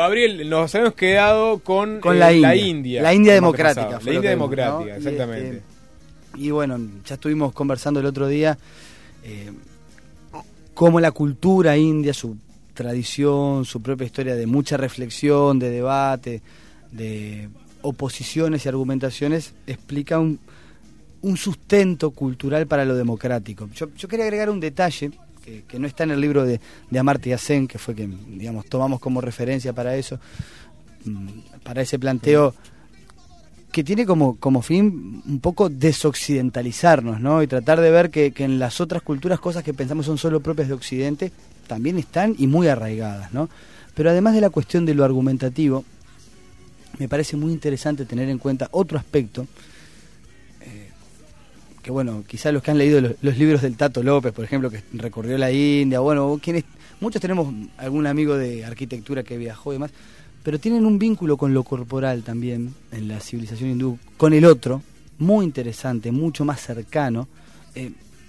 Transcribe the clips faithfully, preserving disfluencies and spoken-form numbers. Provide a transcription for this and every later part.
Gabriel, nos habíamos quedado con, con eh, la, India. la India. La India democrática. La India democrática, ¿no? exactamente. Y, este, y bueno, ya estuvimos conversando el otro día eh, cómo la cultura india, su tradición, su propia historia de mucha reflexión, de debate, de oposiciones y argumentaciones, explica un, un sustento cultural para lo democrático. Yo, yo quería agregar un detalle que, que no está en el libro de, de Amartya Sen, que fue que, digamos, tomamos como referencia para eso, para ese planteo que tiene como, como fin un poco desoccidentalizarnos, ¿no? Y tratar de ver que, que en las otras culturas cosas que pensamos son solo propias de Occidente también están y muy arraigadas, ¿no? Pero además de la cuestión de lo argumentativo, me parece muy interesante tener en cuenta otro aspecto, eh, que bueno, quizás los que han leído los, los libros del Tato López, por ejemplo, que recorrió la India, bueno, quienes, muchos tenemos algún amigo de arquitectura que viajó y demás, pero tienen un vínculo con lo corporal también en la civilización hindú, con el otro, muy interesante, mucho más cercano, eh,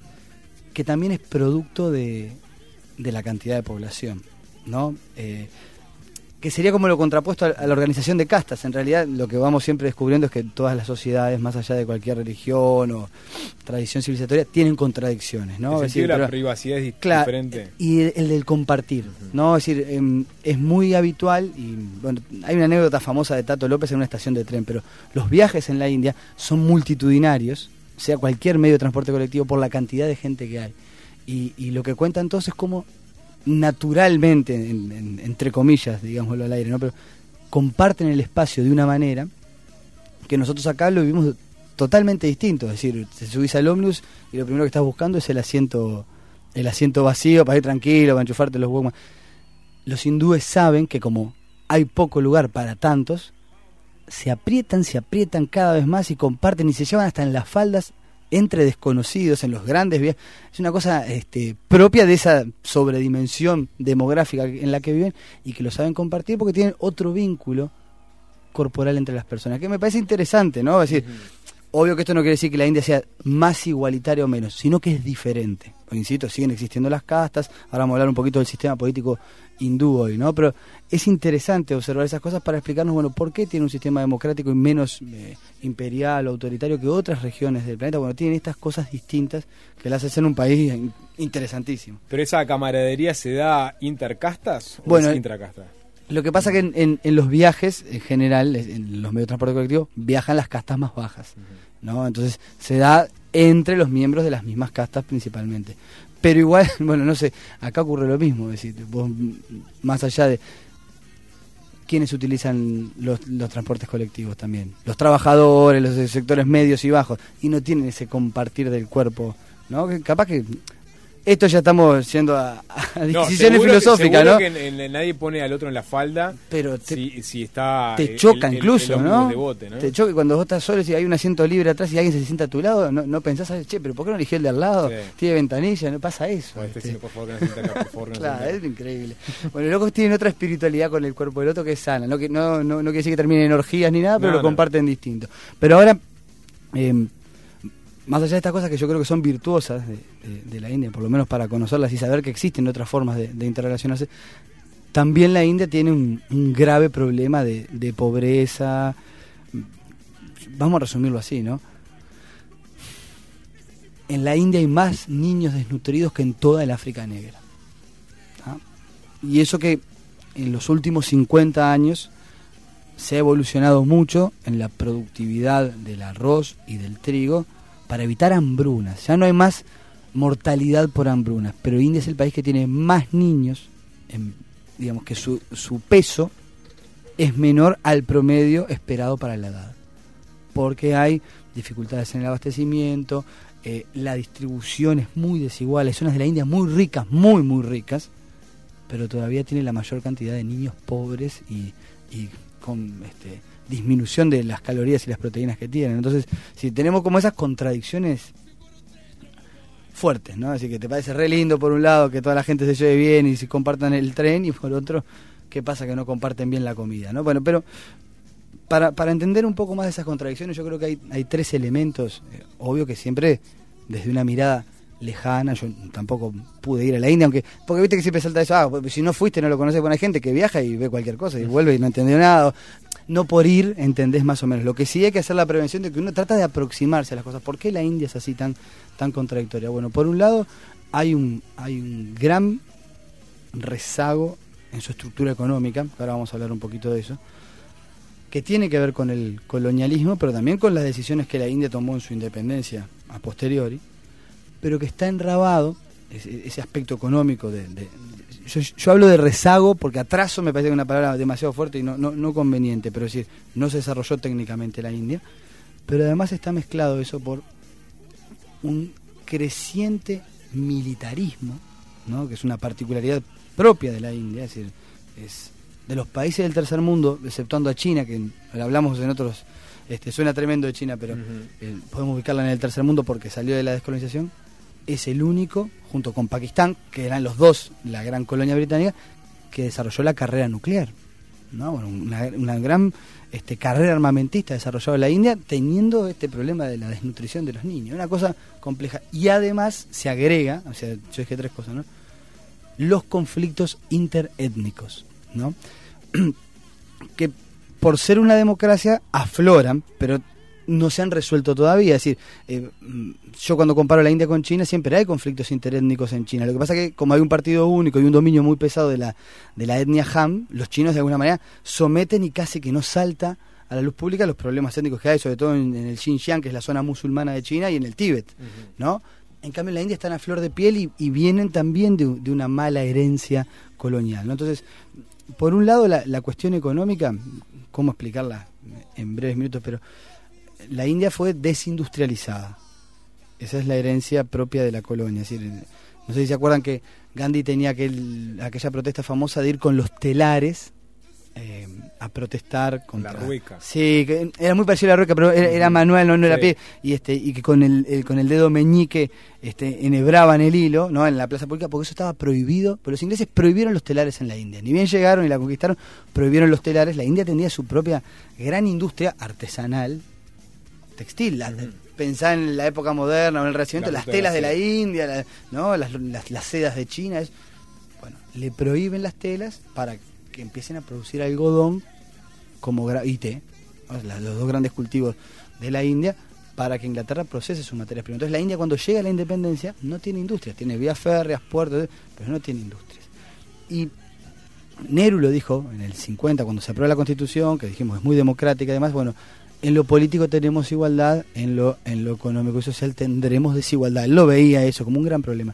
que también es producto de, de la cantidad de población, ¿no? Eh, que sería como lo contrapuesto a, a la organización de castas. En realidad lo que vamos siempre descubriendo es que todas las sociedades, más allá de cualquier religión o tradición civilizatoria, tienen contradicciones, ¿no? El Es sentido decir, de la pero, privacidad es claro, diferente. Y el, el del compartir, uh-huh. ¿no? Es decir, eh, es muy habitual, y bueno, hay una anécdota famosa de Tato López en una estación de tren, pero los viajes en la India son multitudinarios, sea cualquier medio de transporte colectivo, por la cantidad de gente que hay. Y, y lo que cuenta entonces es cómo naturalmente, en, en, entre comillas, digámoslo al aire, ¿no? Pero comparten el espacio de una manera que nosotros acá lo vivimos totalmente distinto. Es decir, te subís al ómnibus y lo primero que estás buscando es el asiento el asiento vacío para ir tranquilo, para enchufarte los Walkman. Los hindúes saben que como hay poco lugar para tantos, se aprietan, se aprietan cada vez más y comparten y se llevan hasta en las faldas entre desconocidos, en los grandes viajes. Es una cosa este, propia de esa sobredimensión demográfica en la que viven y que lo saben compartir porque tienen otro vínculo corporal entre las personas, que me parece interesante, ¿no? Es decir, uh-huh. obvio que esto no quiere decir que la India sea más igualitaria o menos, sino que es diferente. O, insisto, siguen existiendo las castas, ahora vamos a hablar un poquito del sistema político hindú hoy, ¿no? Pero es interesante observar esas cosas para explicarnos, bueno, por qué tiene un sistema democrático y menos eh, imperial o autoritario que otras regiones del planeta. Bueno, tienen estas cosas distintas que las hacen un país interesantísimo. ¿Pero esa camaradería se da intercastas o bueno, es intracastas? Lo que pasa es que en, en, en los viajes, en general, en los medios de transporte colectivo, viajan las castas más bajas, ¿no? Entonces se da entre los miembros de las mismas castas principalmente. Pero igual, bueno, no sé, acá ocurre lo mismo, es decir, vos, más allá de quienes utilizan los, los transportes colectivos también, los trabajadores, los sectores medios y bajos, y no tienen ese compartir del cuerpo, ¿no? Que capaz que esto ya estamos yendo a, a decisiones no, filosóficas, que, ¿no? Que en, en, nadie pone al otro en la falda, pero te, si, si está te choca el, incluso, el, el ¿no? De bote, ¿no? Te choca cuando vos estás solo y hay un asiento libre atrás y alguien se sienta a tu lado, no, no pensás, che, pero ¿por qué no eligió el de al lado? Sí. Tiene ventanilla, no pasa eso. Este, este. por favor, que no sienta acá, por favor, que no claro, sienta es increíble. Bueno, los locos tienen otra espiritualidad con el cuerpo del otro que es sana, no, que, no, no, no quiere decir que terminen en orgías ni nada, pero no, lo comparten no. distinto. Pero ahora, eh, más allá de estas cosas que yo creo que son virtuosas de, de, de la India, por lo menos para conocerlas y saber que existen otras formas de, de interrelacionarse, también la India tiene un, un grave problema de, de pobreza. Vamos a resumirlo así, ¿no? En la India hay más niños desnutridos que en toda el África negra. ¿Ah? Y eso que en los últimos cincuenta años se ha evolucionado mucho en la productividad del arroz y del trigo, para evitar hambrunas. Ya no hay más mortalidad por hambrunas, pero India es el país que tiene más niños, en, digamos que su, su peso es menor al promedio esperado para la edad, porque hay dificultades en el abastecimiento, eh, la distribución es muy desigual, hay zonas de la India muy ricas, muy muy ricas, pero todavía tiene la mayor cantidad de niños pobres y, y con este disminución de las calorías y las proteínas que tienen. Entonces, si tenemos como esas contradicciones fuertes, ¿no? Así que te parece re lindo por un lado que toda la gente se lleve bien y se compartan el tren, y por otro, ¿qué pasa que no comparten bien la comida, ¿no? Bueno, pero para, para entender un poco más de esas contradicciones, yo creo que hay, hay tres elementos, eh, obvio que siempre desde una mirada lejana. Yo tampoco pude ir a la India, aunque porque viste que siempre salta eso, ah, si no fuiste no lo conoces. Bueno, hay gente que viaja y ve cualquier cosa y vuelve y no entendió nada. No por ir entendés más o menos. Lo que sí hay que hacer la prevención de que uno trata de aproximarse a las cosas. ¿Por qué la India es así tan, tan contradictoria? Bueno, por un lado hay un, hay un gran rezago en su estructura económica, ahora vamos a hablar un poquito de eso, que tiene que ver con el colonialismo, pero también con las decisiones que la India tomó en su independencia a posteriori, pero que está enrabado, ese, ese aspecto económico de... de yo, yo hablo de rezago porque atraso me parece una palabra demasiado fuerte y no, no, no conveniente, pero es decir, no se desarrolló técnicamente la India, pero además está mezclado eso por un creciente militarismo, ¿no? Que es una particularidad propia de la India, es decir, es de los países del tercer mundo, exceptuando a China, que hablamos en otros, este, suena tremendo de China, pero uh-huh. eh, podemos ubicarla en el tercer mundo porque salió de la descolonización, es el único, junto con Pakistán, que eran los dos, la gran colonia británica, que desarrolló la carrera nuclear, ¿no? Bueno, una, una gran este, carrera armamentista desarrollada en la India, teniendo este problema de la desnutrición de los niños, una cosa compleja. Y además se agrega, o sea, yo dije tres cosas, ¿no? Los conflictos interétnicos, ¿no? Que por ser una democracia afloran, pero no se han resuelto todavía. Es decir, eh, yo cuando comparo la India con China, siempre hay conflictos interétnicos en China. Lo que pasa es que como hay un partido único y un dominio muy pesado de la, de la etnia Han, los chinos de alguna manera someten y casi que no salta a la luz pública los problemas étnicos que hay, sobre todo en, en el Xinjiang, que es la zona musulmana de China, y en el Tíbet, uh-huh. ¿no? En cambio en la India están a flor de piel y, y vienen también de, de una mala herencia colonial, ¿no? Entonces, por un lado la, la cuestión económica, ¿cómo explicarla en breves minutos? Pero la India fue desindustrializada. Esa es la herencia propia de la colonia. Es decir, no sé si se acuerdan que Gandhi tenía aquel, aquella protesta famosa de ir con los telares eh, a protestar contra la rueca. Sí, que era muy parecido a la rueca, pero era, era manual, no, no sí. era pie, y este y que con el, el con el dedo meñique este enhebraban el hilo, ¿no? En la plaza pública, porque eso estaba prohibido, pero los ingleses prohibieron los telares en la India. Ni bien llegaron y la conquistaron, prohibieron los telares. La India tenía su propia gran industria artesanal textil. La, uh-huh. Pensá en la época moderna o en el Renacimiento, las telas de la India, la, ¿no? las, las, las sedas de China. Es, bueno, le prohíben las telas para que empiecen a producir algodón como gra- y té, los dos grandes cultivos de la India, para que Inglaterra procese sus materias primas. Entonces la India, cuando llega a la independencia, no tiene industrias, tiene vías férreas, puertos, pero no tiene industrias. Y Nehru lo dijo en el cincuenta, cuando se aprueba la Constitución, que dijimos es muy democrática, además, bueno, en lo político tenemos igualdad, en lo, en lo económico y social tendremos desigualdad. Él lo veía eso como un gran problema.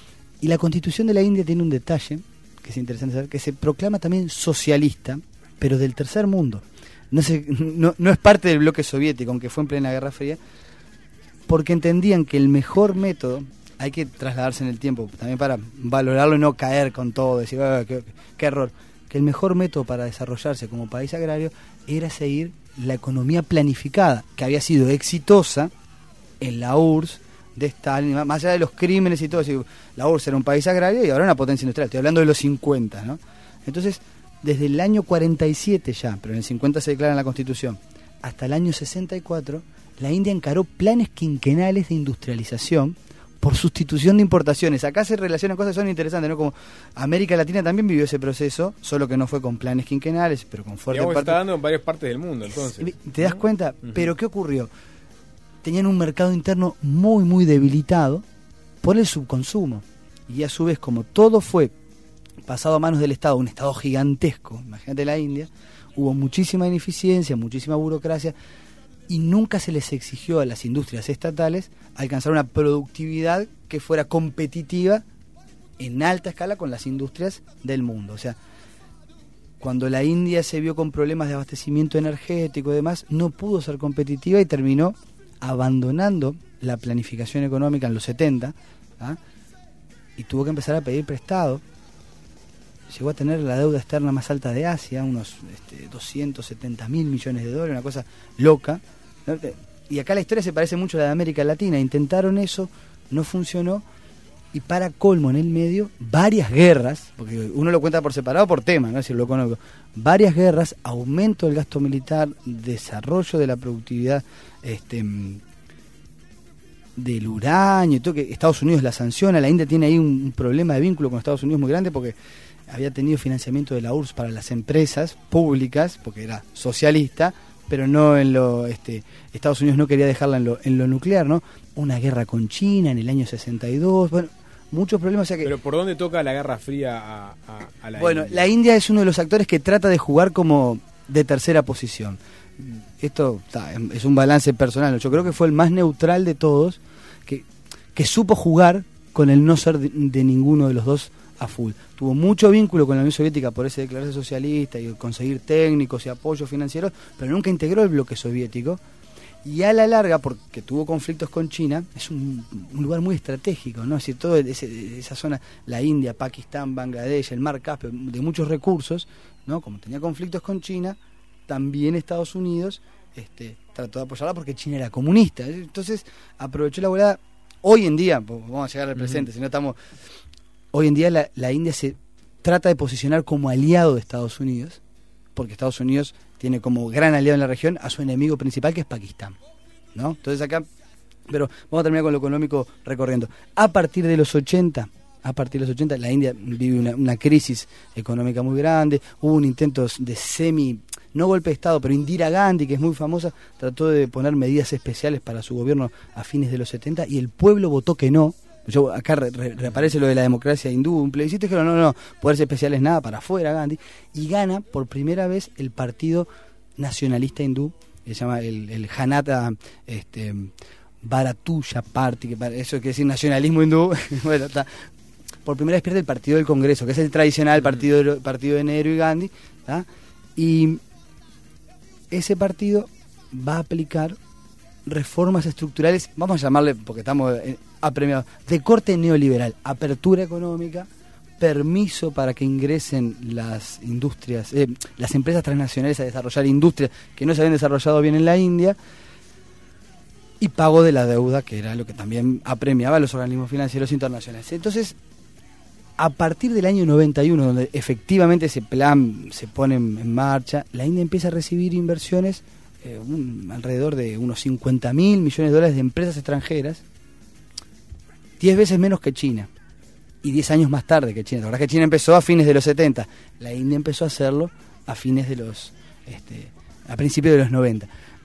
Y la Constitución de la India tiene un detalle que es interesante saber, que se proclama también socialista, pero del tercer mundo. No, se, no, no es parte del bloque soviético, aunque fue en plena Guerra Fría, porque entendían que el mejor método, hay que trasladarse en el tiempo, también para valorarlo y no caer con todo, decir, oh, qué, qué error, que el mejor método para desarrollarse como país agrario era seguir la economía planificada, que había sido exitosa en la U R S S de Stalin, más allá de los crímenes y todo. La U R S S era un país agrario y ahora una potencia industrial, estoy hablando de los cincuenta, ¿no? Entonces, desde el año cuarenta y siete ya, pero en el cincuenta se declara en la Constitución, hasta el año sesenta y cuatro, la India encaró planes quinquenales de industrialización por sustitución de importaciones. Acá se relacionan cosas que son interesantes, ¿no? Como América Latina también vivió ese proceso, solo que no fue con planes quinquenales, pero con fuerte parte. Está dando en varias partes del mundo, entonces. ¿Te das cuenta? Uh-huh. Pero ¿qué ocurrió? Tenían un mercado interno muy, muy debilitado por el subconsumo. Y a su vez, como todo fue pasado a manos del Estado, un Estado gigantesco, imagínate la India, hubo muchísima ineficiencia, muchísima burocracia, y nunca se les exigió a las industrias estatales alcanzar una productividad que fuera competitiva en alta escala con las industrias del mundo. O sea, cuando la India se vio con problemas de abastecimiento energético y demás, no pudo ser competitiva y terminó abandonando la planificación económica en los setenta, ¿ah? Y tuvo que empezar a pedir prestado. Llegó a tener la deuda externa más alta de Asia, unos este, doscientos setenta mil millones de dólares, una cosa loca. Y acá la historia se parece mucho a la de América Latina. Intentaron eso, no funcionó, y para colmo en el medio, varias guerras, porque uno lo cuenta por separado por tema, ¿no? Es decir, lo económico, varias guerras, aumento del gasto militar, desarrollo de la productividad, este del uranio y todo, que Estados Unidos la sanciona. La India tiene ahí un, un problema de vínculo con Estados Unidos muy grande porque había tenido financiamiento de la U R S S para las empresas públicas, porque era socialista, pero no en lo, este, Estados Unidos no quería dejarla en lo, en lo nuclear, ¿no? Una guerra con China en el año sesenta y dos, bueno, muchos problemas. O sea que, pero ¿por dónde toca la Guerra Fría a, a, a la bueno, India? La India es uno de los actores que trata de jugar como de tercera posición. Esto ta, es un balance personal, yo creo que fue el más neutral de todos, que, que supo jugar con el no ser de, de ninguno de los dos a full. Tuvo mucho vínculo con la Unión Soviética por ese declararse socialista y conseguir técnicos y apoyos financieros, pero nunca integró el bloque soviético. Y a la larga, porque tuvo conflictos con China, es un, un lugar muy estratégico, ¿no? Es decir, toda esa zona, la India, Pakistán, Bangladesh, el Mar Caspio, de muchos recursos, ¿no? Como tenía conflictos con China, también Estados Unidos este, trató de apoyarla porque China era comunista. Entonces aprovechó la volada. Hoy en día, vamos a llegar al presente, uh-huh. si no estamos... Hoy en día la, la India se trata de posicionar como aliado de Estados Unidos, porque Estados Unidos tiene como gran aliado en la región a su enemigo principal, que es Pakistán, ¿no? Entonces acá, pero vamos a terminar con lo económico recorriendo. A partir de los ochenta, a partir de los ochenta, la India vive una, una crisis económica muy grande, hubo un intento de semi, no golpe de Estado, pero Indira Gandhi, que es muy famosa, trató de poner medidas especiales para su gobierno a fines de los setenta, y el pueblo votó que no. Yo, acá re, re, reaparece lo de la democracia hindú, un plebiscito, y dijeron no, no, no, poderes especiales nada, para afuera Gandhi, y gana por primera vez el partido nacionalista hindú, que se llama el, el Janata este, Bharatiya Party, que eso quiere decir nacionalismo hindú. Bueno, está. Por primera vez pierde el partido del Congreso, que es el tradicional partido de, partido de Nehru y Gandhi, ¿tá? Y ese partido va a aplicar reformas estructurales, vamos a llamarle, porque estamos apremiados, de corte neoliberal: apertura económica, permiso para que ingresen las industrias, eh, las empresas transnacionales a desarrollar industrias que no se habían desarrollado bien en la India, y pago de la deuda, que era lo que también apremiaba a los organismos financieros internacionales. Entonces, a partir del año noventa y uno, donde efectivamente ese plan se pone en marcha, la India empieza a recibir inversiones, eh, un, alrededor de unos cincuenta mil millones de dólares de empresas extranjeras, diez veces menos que China, y diez años más tarde que China. La verdad es que China empezó a fines de los setenta, la India empezó a hacerlo a fines de los, este, a principios de los noventa.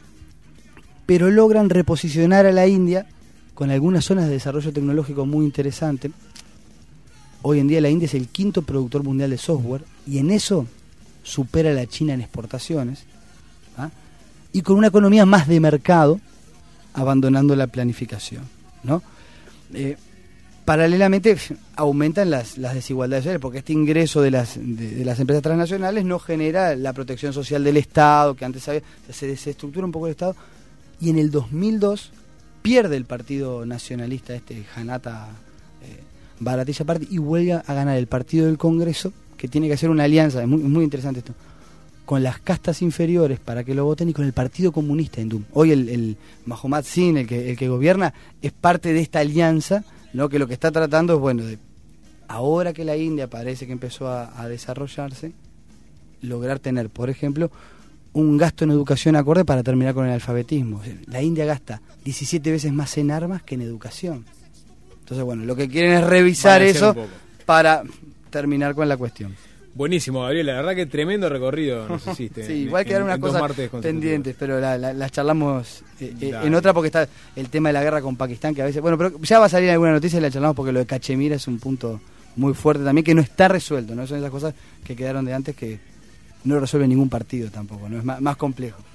Pero logran reposicionar a la India con algunas zonas de desarrollo tecnológico muy interesantes. Hoy en día la India es el quinto productor mundial de software, y en eso supera a la China en exportaciones, ¿ah? Y con una economía más de mercado, abandonando la planificación, ¿no? Eh, paralelamente aumentan las, las desigualdades sociales, porque este ingreso de las, de, de las empresas transnacionales no genera la protección social del Estado, que antes había, se desestructura un poco el Estado, y en el dos mil dos pierde el partido nacionalista, este Janata eh, Bharatiya Party, y vuelve a ganar el partido del Congreso, que tiene que hacer una alianza, es muy, muy interesante esto, con las castas inferiores para que lo voten, y con el Partido Comunista hindú. Hoy el, el Mahomet Singh, el que, el que gobierna, es parte de esta alianza, ¿no? Que lo que está tratando es, bueno, de, ahora que la India parece que empezó a, a desarrollarse, lograr tener, por ejemplo, un gasto en educación acorde para terminar con el alfabetismo. La India gasta diecisiete veces más en armas que en educación. Entonces, bueno, lo que quieren es revisar eso para terminar con la cuestión. Buenísimo, Gabriel, la verdad que tremendo recorrido nos hiciste. Sí, en, igual quedaron unas cosas pendientes, pero la, la, las charlamos eh, eh, en otra, porque está el tema de la guerra con Pakistán, que a veces, bueno, pero ya va a salir alguna noticia y la charlamos, porque lo de Cachemira es un punto muy fuerte también, que no está resuelto, ¿no? Son esas cosas que quedaron de antes que no resuelve ningún partido tampoco, ¿no? Es más, más complejo.